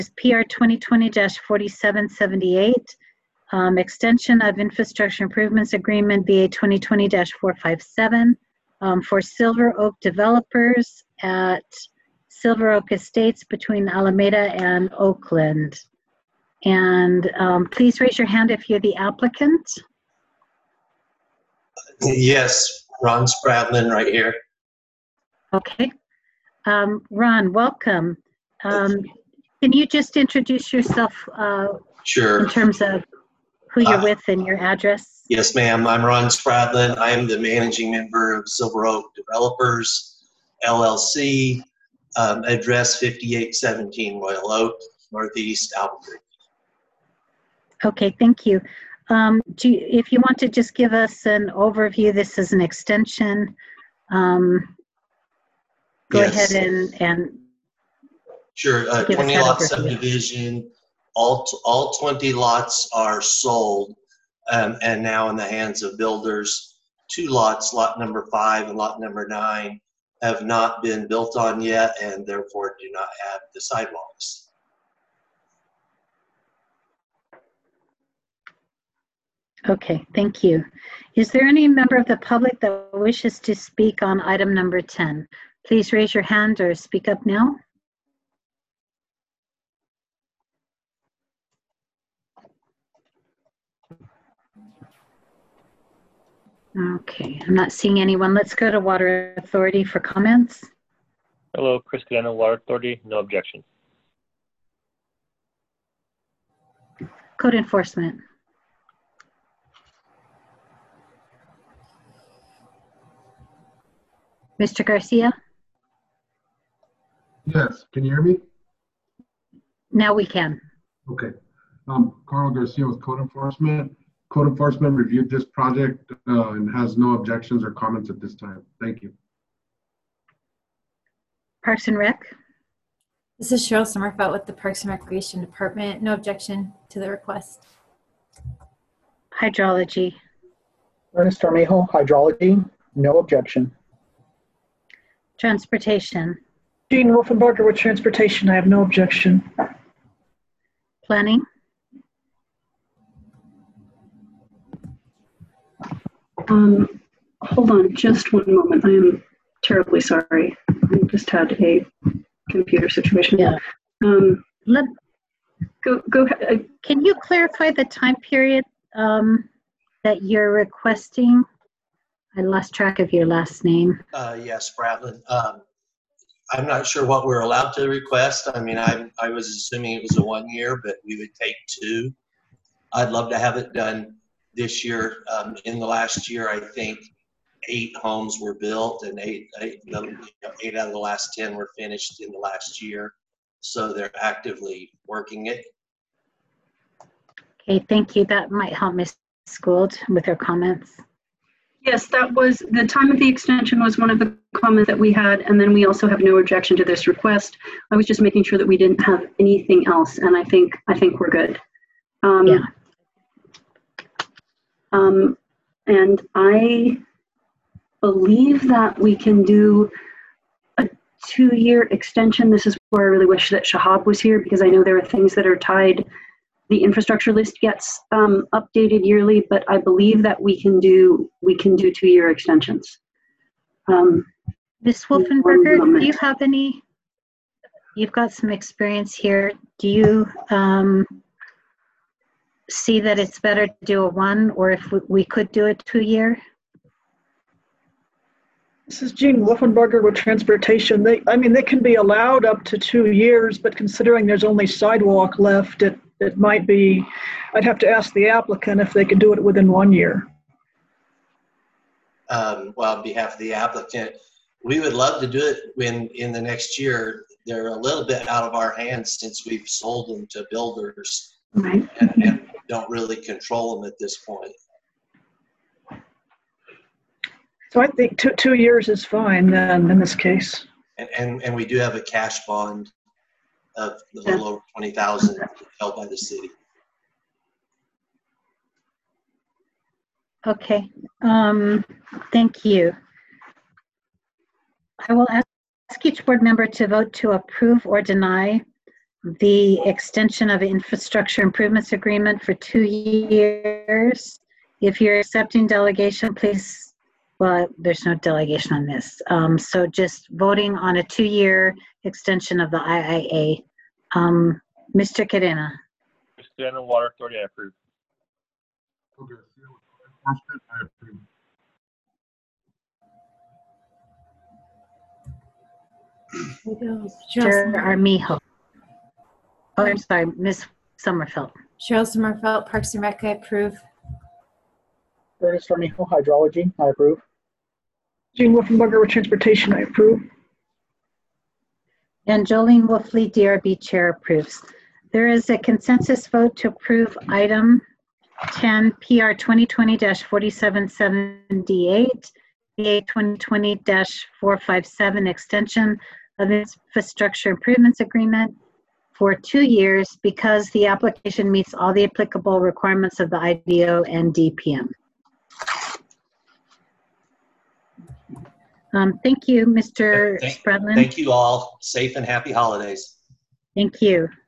PR 2020-4778, extension of infrastructure improvements agreement BA 2020-457 for Silver Oak developers at Silver Oak Estates between Alameda and Oakland. And please raise your hand if you're the applicant. Yes, Ron Spradlin right here. Okay. Ron, welcome. Can you just introduce yourself Sure. in terms of who you're with and your address? Yes, ma'am. I'm Ron Spradlin. I am the managing member of Silver Oak Developers, LLC, address 5817 Royal Oak, Northeast Albuquerque. Okay, thank you. If you want to just give us an overview, this is an extension. Go Yes. ahead and Sure. 20 lot subdivision. All 20 lots are sold and now in the hands of builders. 2 lots, lot number 5 and lot number 9, have not been built on yet and therefore do not have the sidewalks. Okay, thank you. Is there any member of the public that wishes to speak on item number 10? Please raise your hand or speak up now. Okay, I'm not seeing anyone. Let's go to Water Authority for comments. Hello, Chris Cadena, Water Authority. No objection. Code Enforcement. Mr. Garcia? Yes, can you hear me? Now we can. Okay. Carl Garcia with Code Enforcement. Code Enforcement reviewed this project and has no objections or comments at this time. Thank you. Parks and Rec? This is Cheryl Sommerfeld with the Parks and Recreation Department. No objection to the request. Hydrology? Ernest Armejo, Hydrology. No objection. Transportation? Gene Wolfenbarger with Transportation. I have no objection. Planning? Hold on just one moment. I am terribly sorry. I just had a computer situation. Yeah. Go ahead. Can you clarify the time period that you're requesting? I lost track of your last name. Yes, Spradlin. I'm not sure what we're allowed to request. I mean, I was assuming it was a 1 year, but we would take 2. I'd love to have it done this year. In the last year, I think 8 homes were built and 8 out of the last 10 were finished in the last year. So they're actively working it. Okay, thank you. That might help Ms. Gould with her comments. Yes, that was the time of the extension was one of the comments that we had, and then we also have no objection to this request. I was just making sure that we didn't have anything else, and I think we're good. Yeah. And I believe that we can do a 2-year extension. This is where I really wish that Shahab was here because I know there are things that are tied. The infrastructure list gets updated yearly, but I believe that we can do 2-year extensions. Ms. Wolfenbarger, do you have any? You've got some experience here. Do you see that it's better to do a 1, or if we could do a 2-year? This is Gene Wolfenbarger with Transportation. They can be allowed up to 2 years, but considering there's only sidewalk left, it might be, I'd have to ask the applicant if they could do it within 1 year. Well, on behalf of the applicant, we would love to do it in the next year. They're a little bit out of our hands since we've sold them to builders, Right. and don't really control them at this point. So I think 2 years is fine then in this case. And we do have a cash bond of a little over $20,000 held by the city. Okay, thank you. I will ask each board member to vote to approve or deny the extension of infrastructure improvements agreement for 2 years. If you're accepting delegation, please, well, there's no delegation on this. So just voting on a 2-year extension of the IIA. Mr. Cadena. Chris Cadena, Water Authority, I approve. Carl Garcia with code enforcement, I approve. Mr. Armijo. Oh, I'm sorry, Ms. Sommerfeld. Cheryl Sommerfeld, Parks and Rec, I approve. Ernest Armijo, hydrology, I approve. Jean Wolfenbarger with transportation, I approve. And Jolene Wolfley, DRB Chair, approves. There is a consensus vote to approve item 10 PR 2020-4778, PA 2020-457 extension of infrastructure improvements agreement for 2 years because the application meets all the applicable requirements of the IDO and DPM. Thank you, Mr. Spradlin. Thank you all. Safe and happy holidays. Thank you.